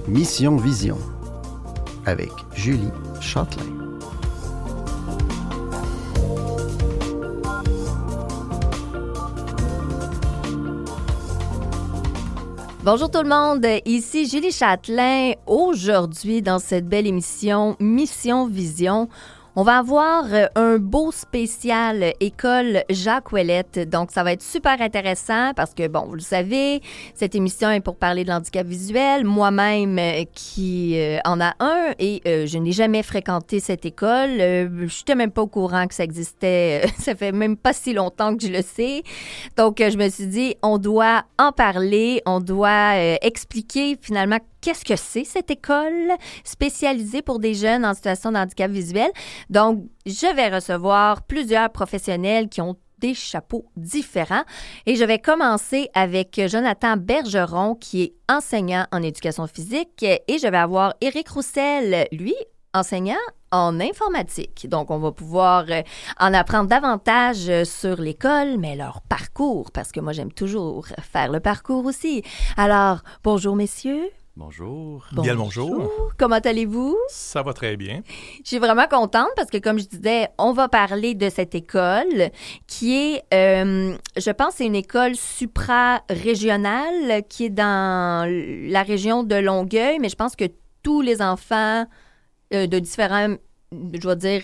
Mission Vision avec Julie Châtelain. Bonjour tout le monde, ici Julie Châtelain. Aujourd'hui, dans cette belle émission Mission Vision, on va avoir un beau spécial École Jacques Ouellette. Donc, ça va être super intéressant parce que, bon, vous le savez, cette émission est pour parler de l'handicap visuel. Moi-même qui en a un et je n'ai jamais fréquenté cette école. Je n'étais même pas au courant que ça existait. Ça fait même pas si longtemps que je le sais. Donc, je me suis dit, on doit en parler, on doit expliquer finalement qu'est-ce que c'est cette école spécialisée pour des jeunes en situation de handicap visuel. Donc, je vais recevoir plusieurs professionnels qui ont des chapeaux différents. Et je vais commencer avec Jonathan Bergeron, qui est enseignant en éducation physique. Et je vais avoir Éric Roussel, lui, enseignant en informatique. Donc, on va pouvoir en apprendre davantage sur l'école, mais leur parcours, parce que moi, j'aime toujours faire le parcours aussi. Alors, bonjour, messieurs. Bonjour. Bien le bonjour. Comment allez-vous? Ça va très bien. Je suis vraiment contente parce que, comme je disais, on va parler de cette école qui est, je pense, c'est une école supra-régionale qui est dans la région de Longueuil, mais je pense que tous les enfants de différents, je vais dire,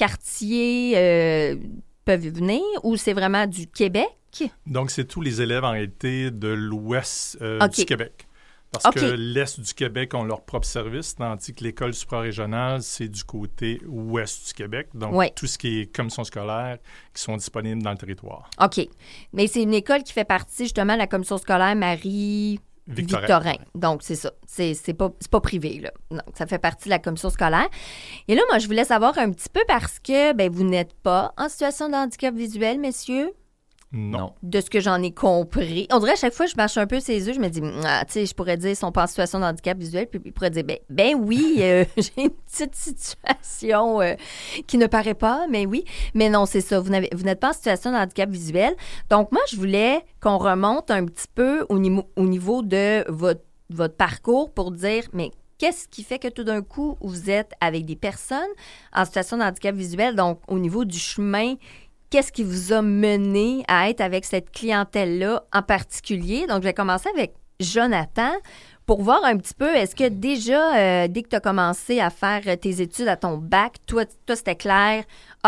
quartiers peuvent venir ou c'est vraiment du Québec? Donc, c'est tous les élèves en réalité de l'ouest du Québec. Parce que l'Est du Québec ont leur propre service, tandis que l'école suprarégionale, c'est du côté ouest du Québec. Donc, tout ce qui est commission scolaire qui sont disponibles dans le territoire. OK. Mais c'est une école qui fait partie, justement, de la commission scolaire Marie-Victorin. Donc, c'est ça. C'est pas privé, là. Donc, ça fait partie de la commission scolaire. Et là, moi, je voulais savoir un petit peu parce que, ben, vous n'êtes pas en situation de handicap visuel, messieurs. Non. De ce que j'en ai compris. On dirait à chaque fois, je marche un peu ses yeux, je me dis, tu sais, je pourrais dire, ils sont pas en situation de handicap visuel, puis ils pourraient dire, ben oui, j'ai une petite situation qui ne paraît pas, mais oui. Mais non, c'est ça, vous n'êtes pas en situation de handicap visuel. Donc, moi, je voulais qu'on remonte un petit peu au niveau de votre parcours pour dire, mais qu'est-ce qui fait que tout d'un coup, vous êtes avec des personnes en situation de handicap visuel, donc au niveau du chemin. Qu'est-ce qui vous a mené à être avec cette clientèle-là en particulier? Donc, je vais commencer avec Jonathan pour voir un petit peu, est-ce que déjà, dès que tu as commencé à faire tes études à ton bac, toi c'était clair,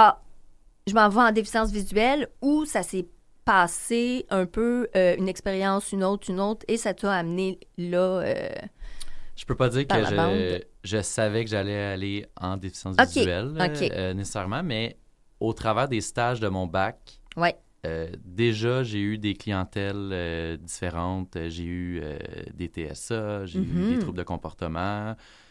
je m'en vais en déficience visuelle ou ça s'est passé un peu une expérience, une autre, et ça t'a amené là je peux pas dire que je savais que j'allais aller en déficience visuelle nécessairement, mais au travers des stages de mon bac, déjà, j'ai eu des clientèles différentes. J'ai eu des TSA, j'ai eu des troubles de comportement.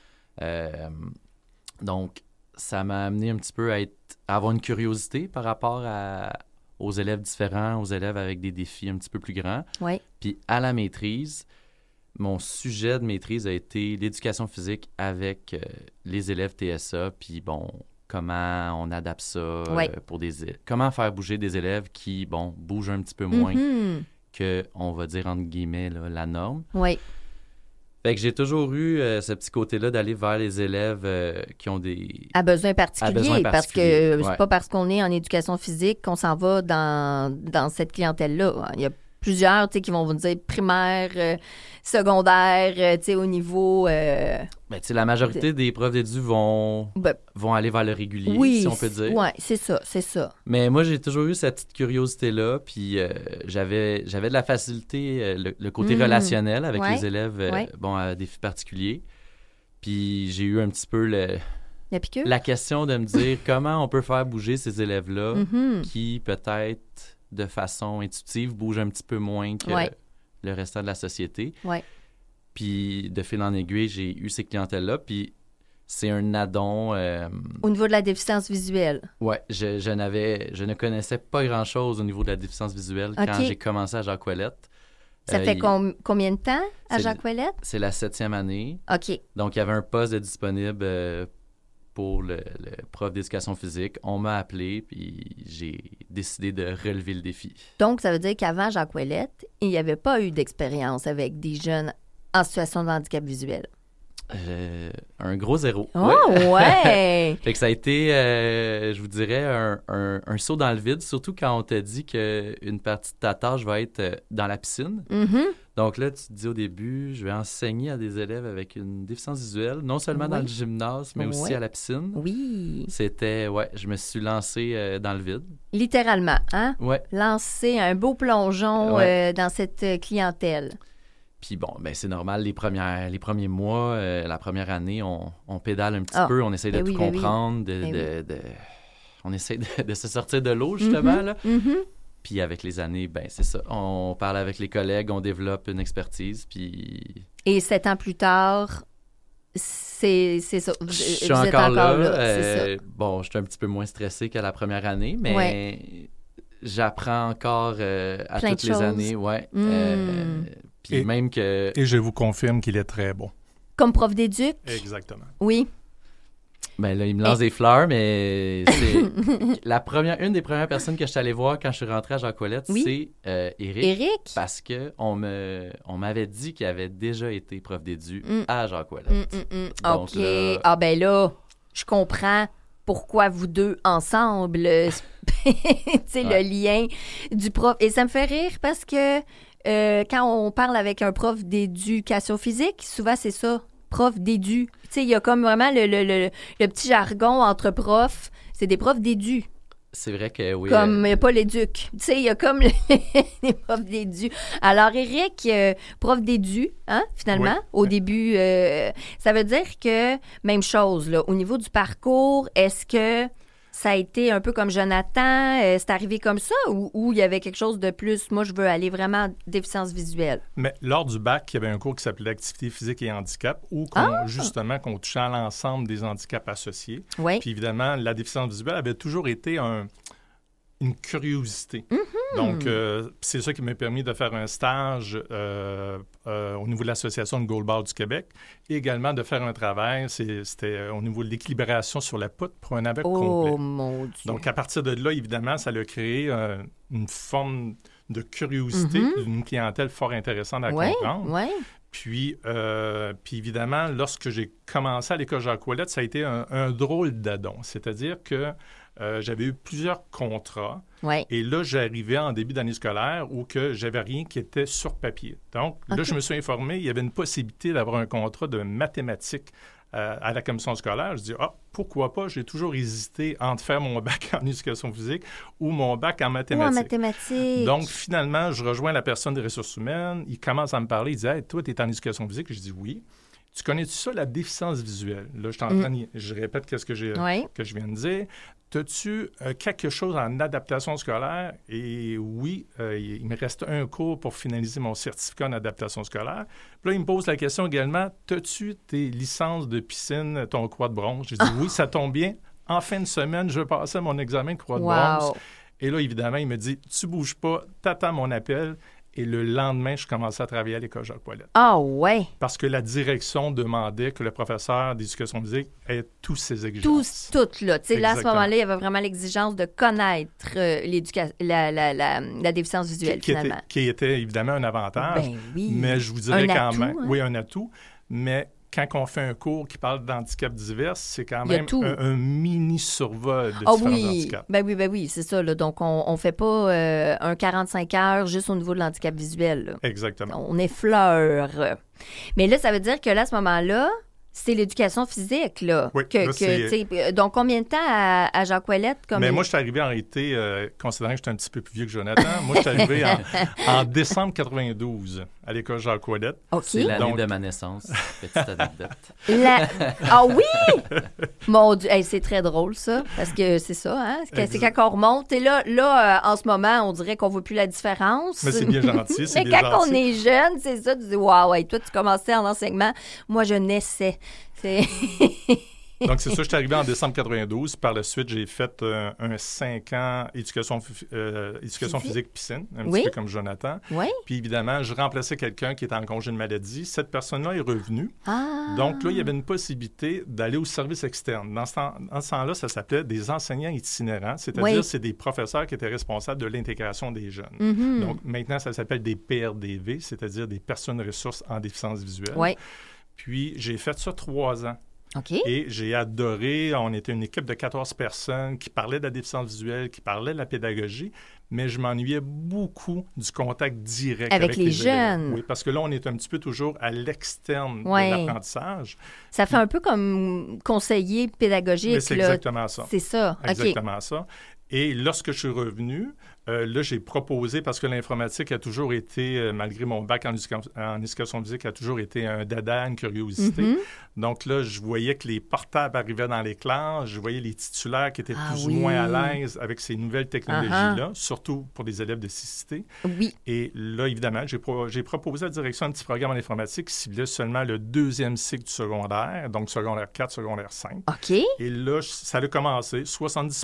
Donc, ça m'a amené un petit peu à avoir une curiosité par rapport aux élèves différents, aux élèves avec des défis un petit peu plus grands. Puis à la maîtrise, mon sujet de maîtrise a été l'éducation physique avec les élèves TSA. Puis bon, comment on adapte ça pour comment faire bouger des élèves qui, bon, bougent un petit peu moins que, on va dire, entre guillemets, là, la norme. Fait que j'ai toujours eu ce petit côté-là d'aller vers les élèves qui ont des... À besoin particulier, parce que c'est pas parce qu'on est en éducation physique qu'on s'en va dans cette clientèle-là. Il y a plusieurs, qui vont vous dire primaire, secondaire, au niveau... la majorité des profs d'édu vont aller vers le régulier, si on peut dire. Oui, c'est ça. Mais moi, j'ai toujours eu cette petite curiosité-là, puis j'avais de la facilité, le côté relationnel avec les élèves à défis particuliers. Puis j'ai eu un petit peu la question de me dire comment on peut faire bouger ces élèves-là qui, peut-être, de façon intuitive, bougent un petit peu moins que le restant de la société. Puis, de fil en aiguille, j'ai eu ces clientèles-là. Puis, c'est un addon... Au niveau de la déficience visuelle? Oui, je ne connaissais pas grand-chose au niveau de la déficience visuelle quand j'ai commencé à Jacques Ouellette. Ça fait combien de temps à Jacques Ouellette? C'est la 7e année. OK. Donc, il y avait un poste de disponible pour le prof d'éducation physique. On m'a appelé, puis j'ai décidé de relever le défi. Donc, ça veut dire qu'avant Jacques Ouellette, il n'y avait pas eu d'expérience avec des jeunes en situation de handicap visuel? Un gros 0. Oh, ouais! Fait que ça a été, je vous dirais, un saut dans le vide, surtout quand on te dit qu'une partie de ta tâche va être dans la piscine. Mm-hmm. Donc là, tu te dis au début, je vais enseigner à des élèves avec une déficience visuelle, non seulement dans le gymnase, mais aussi à la piscine. Oui. C'était, je me suis lancé dans le vide. Littéralement, hein? Ouais. Lancer un beau plongeon dans cette clientèle. Puis bon, ben c'est normal, les premiers mois, la première année, on pédale un petit peu, on essaie de tout comprendre, on essaie de se sortir de l'eau, justement, là. Mm-hmm. Puis avec les années, ben c'est ça, on parle avec les collègues, on développe une expertise, puis... Et 7 ans plus tard, c'est ça. Je suis encore là. C'est ça. Bon, je suis un petit peu moins stressé qu'à la première année, mais j'apprends encore à toutes les années, puis même que... Et je vous confirme qu'il est très bon. Comme prof d'éduc? Exactement. Oui. Ben là, il me lance des fleurs, mais c'est une des premières personnes que je suis allé voir quand je suis rentré à Jacques-Ouellette, c'est Éric. Éric? Parce qu'on m'avait dit qu'il avait déjà été prof d'édu à Jacques-Ouellette. OK. Là... ben là, je comprends pourquoi vous deux ensemble, tu sais, le lien du prof. Et ça me fait rire parce que quand on parle avec un prof d'éducation physique, souvent c'est ça, prof d'édu. Tu sais, il y a comme vraiment le petit jargon entre profs, c'est des profs d'édu. C'est vrai que oui. Comme pas l'éduc. Tu sais, il y a comme les profs d'édu. Alors, Éric, prof d'édu, hein, finalement, au début, ça veut dire que, même chose, là, au niveau du parcours, est-ce que ça a été un peu comme Jonathan, c'est arrivé comme ça ou il y avait quelque chose de plus, moi je veux aller vraiment déficience visuelle? Mais lors du bac, il y avait un cours qui s'appelait Activité physique et handicap où justement qu'on touchait à l'ensemble des handicaps associés. Oui. Puis évidemment, la déficience visuelle avait toujours été une curiosité. Mm-hmm. Donc, c'est ça qui m'a permis de faire un stage au niveau de l'Association de goalball du Québec et également de faire un travail, c'était au niveau de l'équilibration sur la poutre pour un AVEC complet. Oh, mon Dieu! Donc, à partir de là, évidemment, ça a créé une forme de curiosité d'une clientèle fort intéressante à comprendre. Oui. Puis évidemment, lorsque j'ai commencé à l'école Jacques-Ouellette, ça a été un drôle d'adon. C'est-à-dire que j'avais eu plusieurs contrats. Ouais. Et là, j'arrivais en début d'année scolaire où que j'avais rien qui était sur papier. Donc, là, je me suis informé, il y avait une possibilité d'avoir un contrat de mathématiques à la commission scolaire. Je dis, pourquoi pas? J'ai toujours hésité entre faire mon bac en éducation physique ou mon bac en mathématiques. Ou en mathématiques. Donc, finalement, je rejoins la personne des ressources humaines. Il commence à me parler. Il dit, hey, toi, tu es en éducation physique? Je dis, oui. Tu connais-tu ça, la déficience visuelle? Là, je répète ce que je viens de dire. As-tu quelque chose en adaptation scolaire? Et oui, il me reste un cours pour finaliser mon certificat en adaptation scolaire. Puis là, il me pose la question également, as-tu tes licences de piscine, ton croix de bronze? J'ai dit oui, ça tombe bien. En fin de semaine, je vais passer mon examen de croix de bronze. Et là, évidemment, il me dit, tu bouges pas, t'attends mon appel. Et le lendemain, je commençais à travailler à l'école Jacques-Ouellette. Ah ouais! Parce que la direction demandait que le professeur d'éducation physique ait tous ses exigences. Toutes, là. Tu sais, là, à ce moment-là, il y avait vraiment l'exigence de connaître la déficience visuelle, finalement. Qui était évidemment un avantage. Ben oui. Mais je vous dirais même... Hein? Oui, un atout. Mais quand on fait un cours qui parle d'handicap divers, c'est quand même un mini-survol de différents handicaps. Ben oui, c'est ça. Là. Donc, on ne fait pas un 45 heures juste au niveau de l'handicap visuel. Là. Exactement. On effleure. Mais là, ça veut dire que là, à ce moment-là, c'est l'éducation physique, là. Oui. Donc, combien de temps à Jacques-Ouellette? Mais moi, je suis arrivé en réalité, considérant que j'étais un petit peu plus vieux que Jonathan, moi, je suis arrivé en décembre 92 à l'école Jacques-Ouellette. Okay. C'est l'année de ma naissance. Petite anecdote. Ah oui! Mon Dieu, c'est très drôle, ça, parce que c'est ça, hein? C'est quand on remonte. Et là, en ce moment, on dirait qu'on ne voit plus la différence. Mais c'est bien gentil, Mais quand on est jeune, c'est ça, tu dis, waouh, toi, tu commençais en enseignement. Moi, je naissais. Donc, c'est ça, je suis arrivé en décembre 92. Par la suite, j'ai fait un 5 ans éducation physique piscine, un petit peu comme Jonathan. Oui. Puis évidemment, je remplaçais quelqu'un qui était en congé de maladie. Cette personne-là est revenue. Donc là, il y avait une possibilité d'aller au service externe. Dans ce temps-là, ça s'appelait des enseignants itinérants, c'est-à-dire c'est des professeurs qui étaient responsables de l'intégration des jeunes. Donc maintenant, ça s'appelle des PRDV, c'est-à-dire des personnes ressources en déficience visuelle. Oui. Puis, j'ai fait ça 3 ans. OK. Et j'ai adoré. On était une équipe de 14 personnes qui parlaient de la déficience visuelle, qui parlaient de la pédagogie, mais je m'ennuyais beaucoup du contact direct avec les jeunes. Oui, parce que là, on est un petit peu toujours à l'externe de l'apprentissage. Ça fait un peu comme conseiller pédagogique. Mais c'est exactement ça. C'est ça. Exactement ça. Et lorsque je suis revenu, là, j'ai proposé, parce que l'informatique a toujours été, malgré mon bac en éducation physique, a toujours été un dada, une curiosité. Mm-hmm. Donc là, je voyais que les portables arrivaient dans les classes, je voyais les titulaires qui étaient plus ou moins à l'aise avec ces nouvelles technologies-là, surtout pour des élèves de cécité. Oui. Et là, évidemment, j'ai proposé à la direction un petit programme en informatique qui ciblait seulement le 2e cycle du secondaire, donc secondaire 4, secondaire 5. OK. Et là, ça a commencé, 70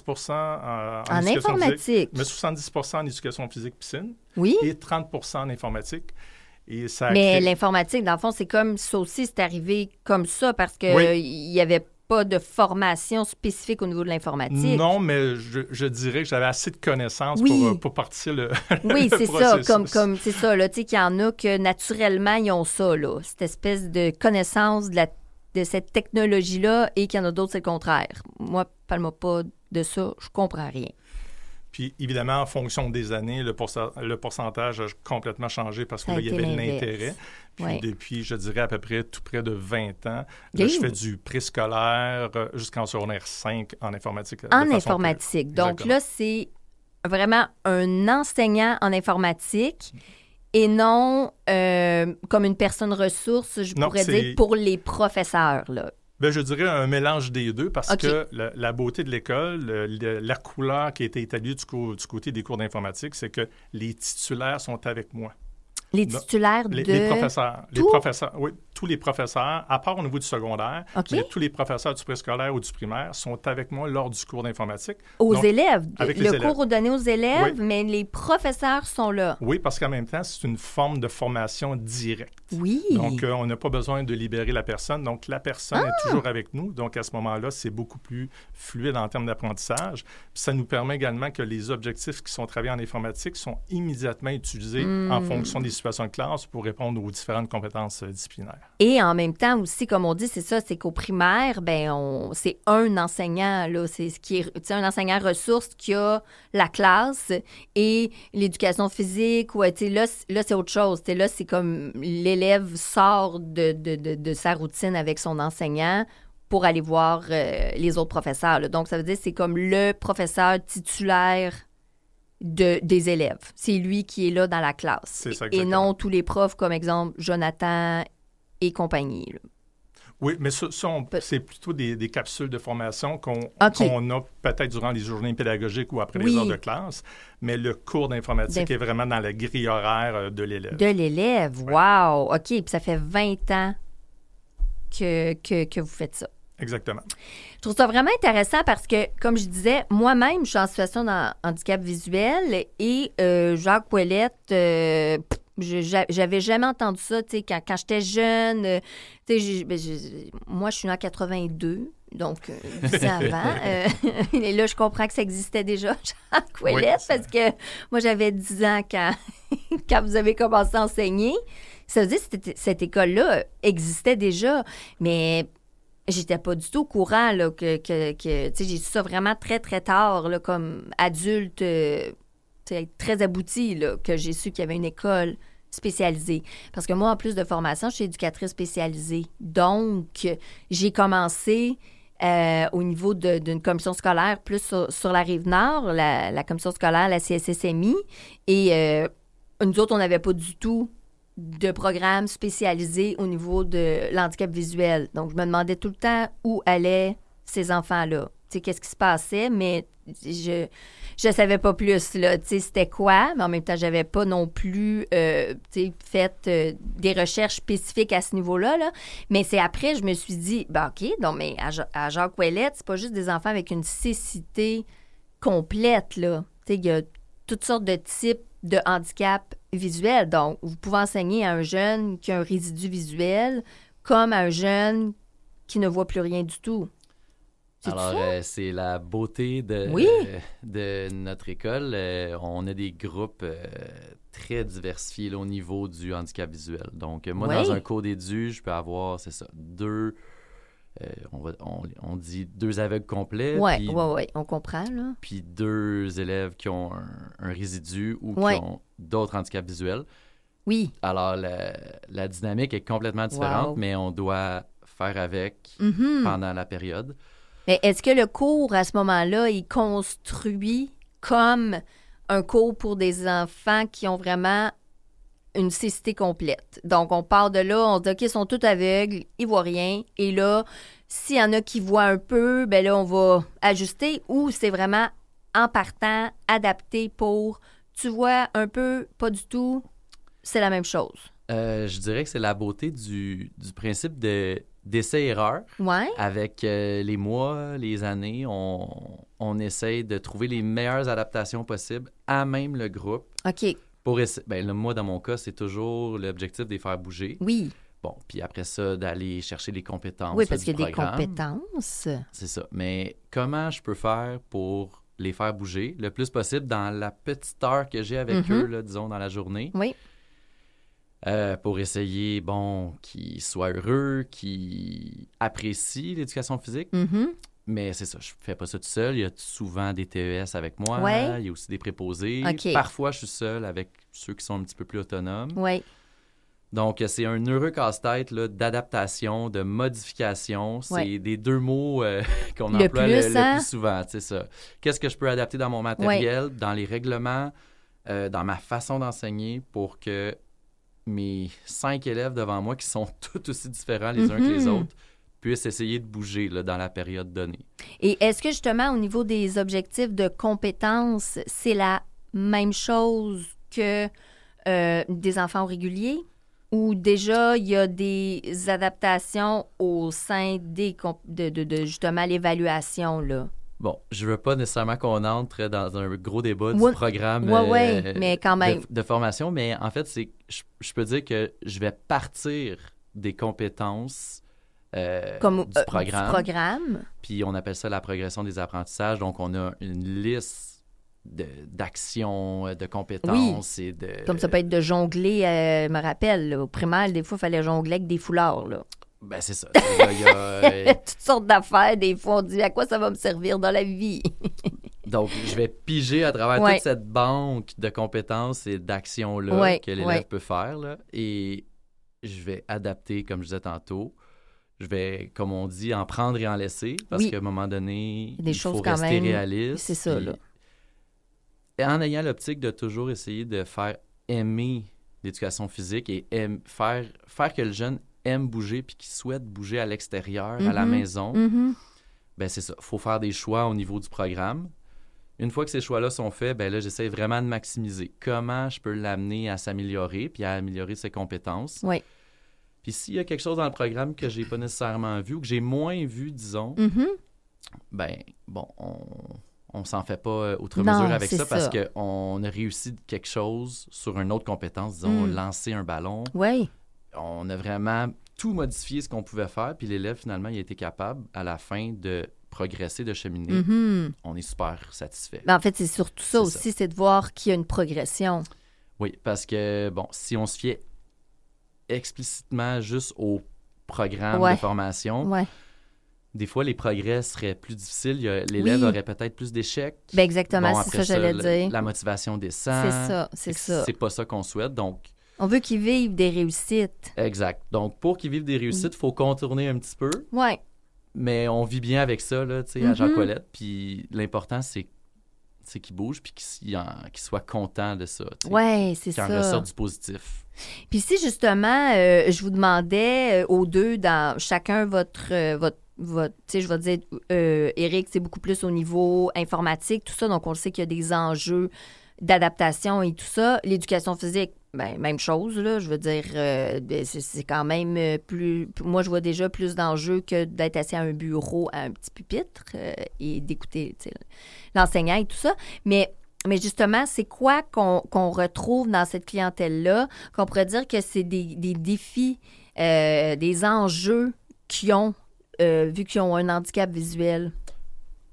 en informatique, physique, mais 70 en éducation physique piscine et 30 en informatique. Et ça mais l'informatique, dans le fond, c'est comme ça aussi, c'est arrivé comme ça parce qu'il n'y avait pas de formation spécifique au niveau de l'informatique. Non, mais je dirais que j'avais assez de connaissances pour partir le Oui, le c'est processus. ça, comme c'est ça, là, tu sais, qu'il y en a que naturellement, ils ont ça, là, cette espèce de connaissance de cette technologie-là et qu'il y en a d'autres, c'est le contraire. Moi, parle-moi pas de ça, je comprends rien. Puis, évidemment, en fonction des années, le pourcentage a complètement changé parce que là, il y avait l'intérêt. Puis, depuis, je dirais, à peu près tout près de 20 ans, là, je fais du préscolaire jusqu'en secondaire 5 en informatique. En informatique. Donc là, c'est vraiment un enseignant en informatique et non comme une personne ressource, je pourrais dire, pour les professeurs, là. Bien, je dirais un mélange des deux parce que la beauté de l'école, la couleur qui a été établie du côté des cours d'informatique, c'est que les titulaires sont avec moi. Les titulaires les professeurs. Les professeurs, oui, tous les professeurs, à part au niveau du secondaire, mais tous les professeurs du préscolaire ou du primaire sont avec moi lors du cours d'informatique. Élèves. Avec le cours est donné aux élèves, mais les professeurs sont là. Oui, parce qu'en même temps, c'est une forme de formation directe. Oui. Donc, on n'a pas besoin de libérer la personne. Donc, la personne est toujours avec nous. Donc, à ce moment-là, c'est beaucoup plus fluide en termes d'apprentissage. Puis, ça nous permet également que les objectifs qui sont travaillés en informatique sont immédiatement utilisés en fonction des situations de classe pour répondre aux différentes compétences disciplinaires. Et en même temps aussi, comme on dit, c'est ça, c'est qu'au primaire, c'est un enseignant, là, c'est ce qui est un enseignant ressource qui a la classe et l'éducation physique, là, c'est autre chose. Là, c'est comme l'élève sort de sa routine avec son enseignant pour aller voir les autres professeurs, là. Donc, ça veut dire que c'est comme le professeur titulaire des élèves. C'est lui qui est là dans la classe. C'est ça, et non tous les profs, comme exemple Jonathan et compagnie. Là. Oui, mais ça c'est plutôt des capsules de formation qu'on a peut-être durant les journées pédagogiques ou après les heures de classe, mais le cours d'informatique est vraiment dans la grille horaire de l'élève. De l'élève, wow! OK, puis ça fait 20 ans que vous faites ça. Exactement. Je trouve ça vraiment intéressant parce que, comme je disais, moi-même, je suis en situation de handicap visuel et Jacques Ouellette, j'avais jamais entendu ça, tu sais, quand j'étais jeune, tu sais, moi, je suis née en 82, donc 10 ans avant. Et là, je comprends que ça existait déjà, Jacques Ouellette, parce que moi, j'avais 10 ans quand vous avez commencé à enseigner. Ça veut dire que cette école-là existait déjà, mais j'étais pas du tout au courant là, que tu sais, j'ai su ça vraiment très, très tard, là, comme adulte très abouti, là, que j'ai su qu'il y avait une école spécialisée. Parce que moi, en plus de formation, je suis éducatrice spécialisée. Donc, j'ai commencé au niveau d'une commission scolaire plus sur la Rive-Nord, la commission scolaire, la CSSMI. Et nous autres, on n'avait pas du tout de programme spécialisé au niveau de l'handicap visuel. Donc, je me demandais tout le temps où allaient ces enfants-là. Tu sais, qu'est-ce qui se passait, mais je savais pas plus, là. Tu sais, c'était quoi, mais en même temps, j'avais pas non plus, tu sais, fait des recherches spécifiques à ce niveau-là, là. Mais c'est après, je me suis dit, OK, donc, mais à Jacques Ouellette, c'est pas juste des enfants avec une cécité complète, là. Tu sais, il y a toutes sortes de types de handicap visuel. Donc, vous pouvez enseigner à un jeune qui a un résidu visuel comme à un jeune qui ne voit plus rien du tout. Alors, c'est la beauté de notre école. On a des groupes très diversifiés là, au niveau du handicap visuel. Donc, moi, dans un cours d'édu, je peux avoir, c'est ça, 2... on dit 2 aveugles complets. Oui, on comprend. Là. Puis 2 élèves qui ont un résidu ou qui ont d'autres handicaps visuels. Oui. Alors, la dynamique est complètement différente, mais on doit faire avec pendant la période. Mais est-ce que le cours, à ce moment-là, est construit comme un cours pour des enfants qui ont vraiment une cécité complète? Donc, on part de là, on se dit, OK, ils sont tous aveugles, ils voient rien. Et là, s'il y en a qui voient un peu, bien là, on va ajuster. Ou c'est vraiment, en partant, adapté pour, tu vois un peu, pas du tout, c'est la même chose. Je dirais que c'est la beauté du principe d'essai-erreur. Ouais. Avec les mois, les années, on essaye de trouver les meilleures adaptations possibles à même le groupe. OK. Moi, dans mon cas, c'est toujours l'objectif de les faire bouger. Oui. Bon, puis après ça, d'aller chercher les compétences. Oui, parce qu'il y a programme. des compétences. C'est ça. Mais comment je peux faire pour les faire bouger le plus possible dans la petite heure que j'ai avec eux, là, disons, dans la journée? Oui. Pour essayer, qu'ils soient heureux, qu'ils apprécient l'éducation physique. Mais c'est ça, je fais pas ça tout seul. Il y a souvent des TES avec moi. Ouais. Il y a aussi des préposés. Okay. Parfois, je suis seul avec ceux qui sont un petit peu plus autonomes. Oui. Donc, c'est un heureux casse-tête là, d'adaptation, de modification. C'est des 2 mots qu'on emploie le plus souvent. C'est ça. Qu'est-ce que je peux adapter dans mon matériel, dans les règlements, dans ma façon d'enseigner pour que mes 5 élèves devant moi, qui sont tous aussi différents les uns que les autres, puissent essayer de bouger là, dans la période donnée. Et est-ce que justement, au niveau des objectifs de compétences, c'est la même chose que des enfants réguliers? Ou déjà, il y a des adaptations au sein de justement l'évaluation, là? Bon, je veux pas nécessairement qu'on entre dans un gros débat du programme mais quand même. De formation, mais en fait, je peux dire que je vais partir des compétences du programme. Puis on appelle ça la progression des apprentissages. Donc, on a une liste d'actions, de compétences et de... Comme ça peut être de jongler, je me rappelle, là, au primaire, des fois, il fallait jongler avec des foulards, là. Ben, c'est ça. Il y a toutes sortes d'affaires. Des fois, on dit à quoi ça va me servir dans la vie. Donc, je vais piger à travers toute cette banque de compétences et d'actions-là que l'élève peut faire. Là, et je vais adapter, comme je disais tantôt. Je vais, comme on dit, en prendre et en laisser. Parce qu'à un moment donné, il faut rester réaliste. C'est ça, là. Et en ayant l'optique de toujours essayer de faire aimer l'éducation physique et faire que le jeune aime bouger puis qui souhaite bouger à l'extérieur, à la maison, ben c'est ça. Il faut faire des choix au niveau du programme. Une fois que ces choix-là sont faits, ben là, j'essaie vraiment de maximiser comment je peux l'amener à s'améliorer puis à améliorer ses compétences. Oui. Puis s'il y a quelque chose dans le programme que j'ai pas nécessairement vu ou que j'ai moins vu, disons, ben bon, on s'en fait pas outre mesure avec ça parce qu'on a réussi quelque chose sur une autre compétence, disons, lancer un ballon. Oui. On a vraiment tout modifié ce qu'on pouvait faire, puis l'élève, finalement, il a été capable, à la fin, de progresser, de cheminer. On est super satisfait. En fait, c'est surtout ça aussi, c'est de voir qu'il y a une progression. Oui, parce que, bon, si on se fiait explicitement juste au programme de formation, des fois, les progrès seraient plus difficiles. L'élève aurait peut-être plus d'échecs. Ben exactement, c'est ça que j'allais dire. La motivation descend. C'est ça. C'est pas ça qu'on souhaite, donc... On veut qu'ils vivent des réussites. Exact. Donc, pour qu'ils vivent des réussites, il faut contourner un petit peu. Oui. Mais on vit bien avec ça, là, tu sais, à Jean-Colette. Puis l'important, c'est qu'ils bougent puis qu'ils soient contents de ça. Oui, c'est ça. Qu'ils en ressortent du positif. Puis si, justement, je vous demandais aux deux, dans chacun votre tu sais, je vais dire, Éric, c'est beaucoup plus au niveau informatique, tout ça. Donc, on le sait qu'il y a des enjeux d'adaptation et tout ça. L'éducation physique, ben, même chose, là. Je veux dire, c'est quand même plus... Moi, je vois déjà plus d'enjeux que d'être assis à un bureau, à un petit pupitre et d'écouter l'enseignant et tout ça. Mais justement, c'est quoi qu'on retrouve dans cette clientèle-là, qu'on pourrait dire que c'est des défis, des enjeux qu'ils ont, vu qu'ils ont un handicap visuel?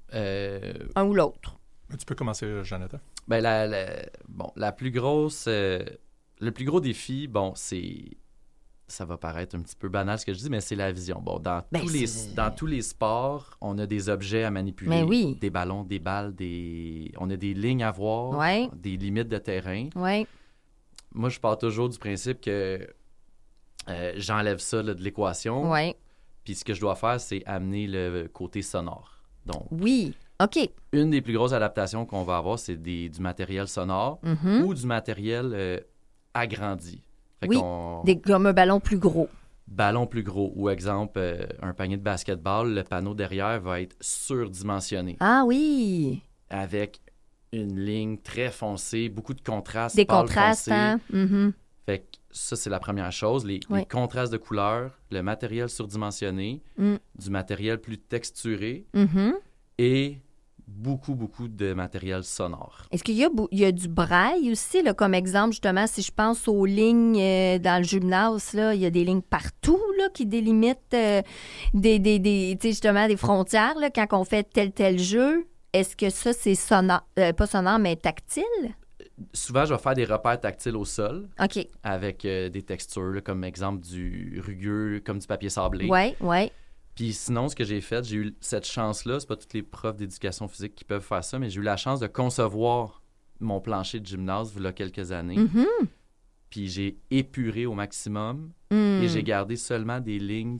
Un ou l'autre. Tu peux commencer, Jonathan. Ben, la plus grosse... le plus gros défi, bon, c'est... Ça va paraître un petit peu banal ce que je dis, mais c'est la vision. Bon, dans tous les sports, on a des objets à manipuler. Mais oui. Des ballons, des balles, on a des lignes à voir, des limites de terrain. Ouais. Moi, je pars toujours du principe que j'enlève ça là, de l'équation. Ouais. Puis ce que je dois faire, c'est amener le côté sonore. Donc, oui, OK. Une des plus grosses adaptations qu'on va avoir, c'est du matériel sonore ou du matériel agrandi. Fait comme un ballon plus gros. Ballon plus gros. Ou exemple, un panier de basketball, le panneau derrière va être surdimensionné. Ah oui! Avec une ligne très foncée, beaucoup de contrastes. Des contrastes, foncés. Hein? Mm-hmm. Fait que ça, c'est la première chose. Les contrastes de couleurs, le matériel surdimensionné, du matériel plus texturé et beaucoup, beaucoup de matériel sonore. Est-ce qu'il y a du braille aussi, là, comme exemple, justement, si je pense aux lignes dans le gymnase, là, il y a des lignes partout là, qui délimitent justement des frontières là, quand on fait tel jeu. Est-ce que ça, c'est sonore, pas sonore, mais tactile? Souvent, je vais faire des repères tactiles au sol. OK. Avec des textures, là, comme exemple du rugueux, comme du papier sablé. Oui. Puis sinon, ce que j'ai fait, j'ai eu cette chance-là, c'est pas tous les profs d'éducation physique qui peuvent faire ça, mais j'ai eu la chance de concevoir mon plancher de gymnase il y a quelques années. Mm-hmm. Puis j'ai épuré au maximum et j'ai gardé seulement des lignes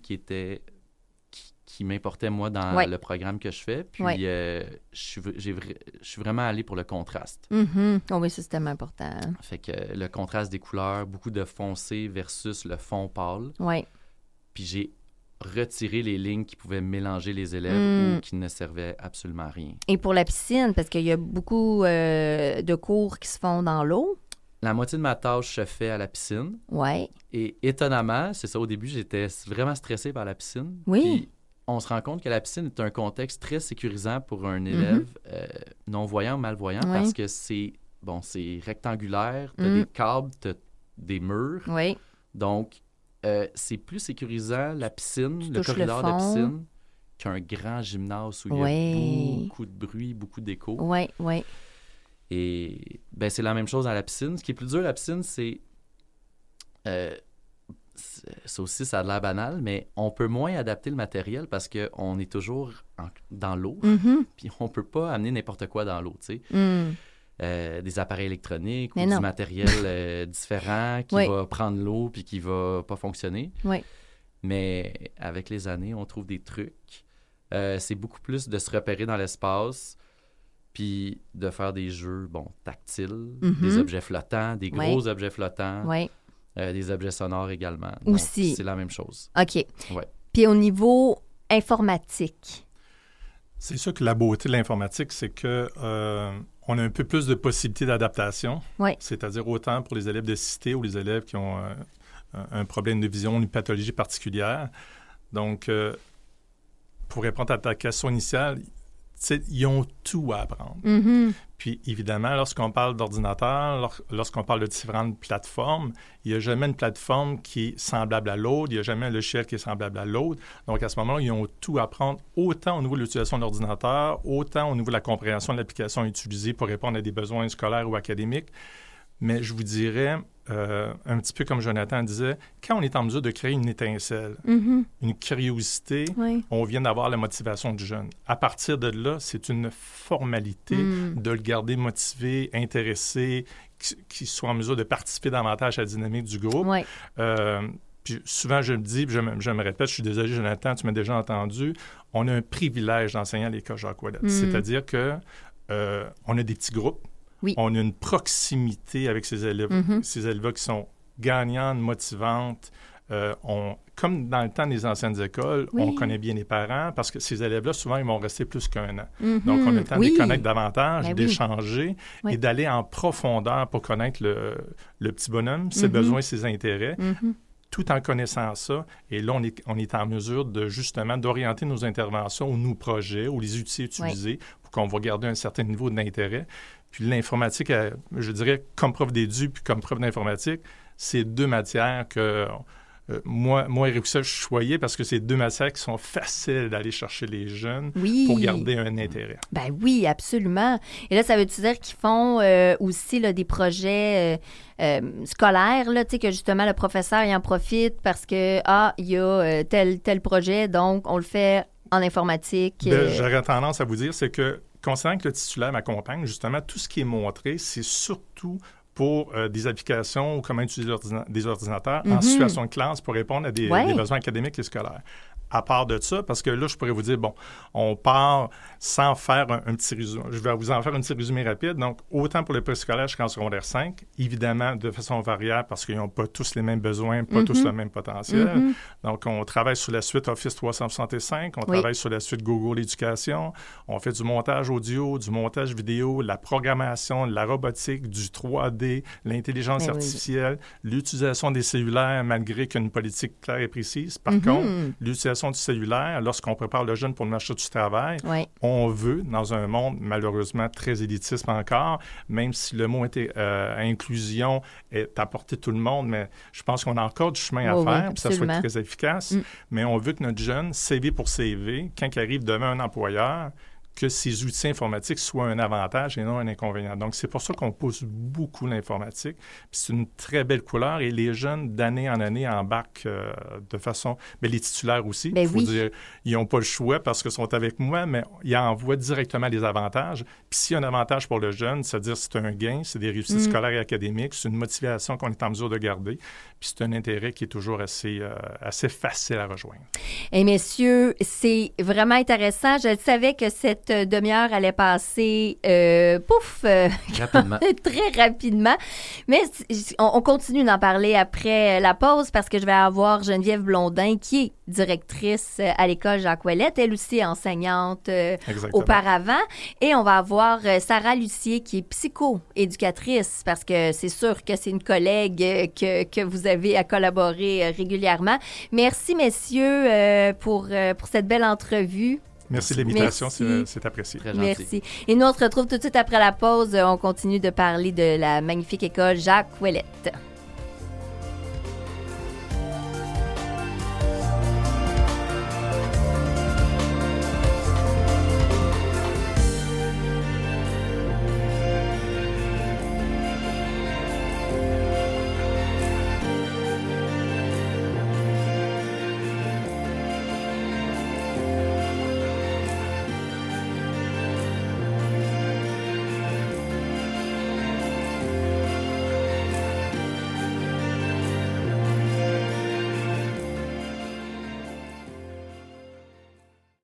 qui m'importaient, moi, dans le programme que je fais. Puis je suis vraiment allé pour le contraste. Mm-hmm. Oh oui, ça, c'est tellement important. Fait que le contraste des couleurs, beaucoup de foncé versus le fond pâle. Oui. Puis j'ai retiré les lignes qui pouvaient mélanger les élèves ou qui ne servaient absolument à rien. Et pour la piscine, parce qu'il y a beaucoup de cours qui se font dans l'eau. La moitié de ma tâche se fait à la piscine. Oui. Et étonnamment, c'est ça, au début, j'étais vraiment stressé par la piscine. Oui. Puis on se rend compte que la piscine est un contexte très sécurisant pour un élève non-voyant ou malvoyant parce que c'est rectangulaire, tu as des câbles, tu as des murs. Oui. Donc, c'est plus sécurisant, la piscine, le corridor de piscine, qu'un grand gymnase où il y a beaucoup de bruit, beaucoup d'écho. Oui. Et c'est la même chose à la piscine. Ce qui est plus dur à la piscine, c'est... ça aussi, ça a l'air banal, mais on peut moins adapter le matériel parce qu'on est toujours dans l'eau. Puis on peut pas amener n'importe quoi dans l'eau, tu sais. Des appareils électroniques ou du matériel différent qui va prendre l'eau puis qui va pas fonctionner. Oui. Mais avec les années, on trouve des trucs. C'est beaucoup plus de se repérer dans l'espace puis de faire des jeux, tactiles, des objets flottants, des gros objets flottants, des objets sonores également. Aussi. Donc, c'est la même chose. OK. Ouais. Puis au niveau informatique? C'est sûr que la beauté de l'informatique, c'est que on a un peu plus de possibilités d'adaptation. Oui. C'est-à-dire autant pour les élèves de cité ou les élèves qui ont un problème de vision, une pathologie particulière. Donc, pour répondre à ta question initiale, ils ont tout à apprendre. Puis, évidemment, lorsqu'on parle d'ordinateur, lorsqu'on parle de différentes plateformes, il n'y a jamais une plateforme qui est semblable à l'autre, il n'y a jamais un logiciel qui est semblable à l'autre. Donc, à ce moment-là, ils ont tout à apprendre, autant au niveau de l'utilisation de l'ordinateur, autant au niveau de la compréhension de l'application utilisée pour répondre à des besoins scolaires ou académiques. Mais je vous dirais, un petit peu comme Jonathan disait, quand on est en mesure de créer une étincelle, une curiosité, on vient d'avoir la motivation du jeune. À partir de là, c'est une formalité de le garder motivé, intéressé, qu'il soit en mesure de participer davantage à la dynamique du groupe. Puis souvent, je le dis, puis je me répète, je suis désolé, Jonathan, tu m'as déjà entendu, on a un privilège d'enseigner à l'école Jacques Ouellet. C'est-à-dire que on a des petits groupes. Oui. On a une proximité avec ces élèves, ces élèves qui sont gagnantes, motivantes. Comme dans le temps des anciennes écoles, on connaît bien les parents parce que ces élèves-là, souvent, ils vont rester plus qu'un an. Donc, on a le temps de les connaître davantage, d'échanger et d'aller en profondeur pour connaître le petit bonhomme, ses besoins, ses intérêts, tout en connaissant ça. Et là, on est en mesure de, justement, d'orienter nos interventions ou nos projets ou les outils utilisés pour qu'on va garder un certain niveau d'intérêt. Puis l'informatique, je dirais, comme prof d'édu puis comme prof d'informatique, c'est deux matières que moi et Roussel, je suis choyé parce que c'est 2 matières qui sont faciles d'aller chercher les jeunes pour garder un intérêt. Ben oui, absolument. Et là, ça veut-tu dire qu'ils font aussi là, des projets scolaires, là, tu sais, que justement le professeur il en profite parce que, il y a tel projet, donc on le fait en informatique. J'aurais tendance à vous dire, c'est que, considérant que le titulaire m'accompagne, justement, tout ce qui est montré, c'est surtout pour des applications ou comment utiliser des ordinateurs en situation de classe pour répondre à des besoins académiques et scolaires. À part de ça, parce que là, je pourrais vous dire, bon, on part sans faire un petit résumé. Je vais vous en faire un petit résumé rapide. Donc, autant pour le préscolaire jusqu'en secondaire 5, évidemment, de façon variable, parce qu'ils n'ont pas tous les mêmes besoins, pas tous le même potentiel. Donc, on travaille sur la suite Office 365, on travaille sur la suite Google Éducation, on fait du montage audio, du montage vidéo, la programmation, la robotique, du 3D, l'intelligence artificielle, l'utilisation des cellulaires, malgré qu'il y a une politique claire et précise. Par contre, l'utilisation du cellulaire, lorsqu'on prépare le jeune pour le marché du travail, on veut, dans un monde malheureusement très élitiste encore, même si le mot inclusion est à portée de tout le monde, mais je pense qu'on a encore du chemin à faire, puis ça soit très efficace, mais on veut que notre jeune, CV pour CV, quand il arrive devant un employeur, que ces outils informatiques soient un avantage et non un inconvénient. Donc, c'est pour ça qu'on pousse beaucoup l'informatique. Puis c'est une très belle couleur et les jeunes, d'année en année, embarquent de façon... Mais les titulaires aussi, il faut dire, ils n'ont pas le choix parce qu'ils sont avec moi, mais ils envoient directement les avantages. Puis s'il y a un avantage pour le jeune, c'est-à-dire c'est un gain, c'est des réussites scolaires et académiques, c'est une motivation qu'on est en mesure de garder, puis c'est un intérêt qui est toujours assez facile à rejoindre. Et messieurs, c'est vraiment intéressant. Je savais que cette demi-heure allait passer rapidement. Très rapidement. Mais on continue d'en parler après la pause parce que je vais avoir Geneviève Blondin qui est directrice à l'école Jacques Ouellette, elle aussi enseignante auparavant. Et on va avoir Sarah Lucier qui est psycho-éducatrice parce que c'est sûr que c'est une collègue que vous avez à collaborer régulièrement. Merci, messieurs, pour cette belle entrevue. Merci de l'invitation, c'est apprécié. Très gentil. Merci. Et nous, on se retrouve tout de suite après la pause. On continue de parler de la magnifique école Jacques Ouellette.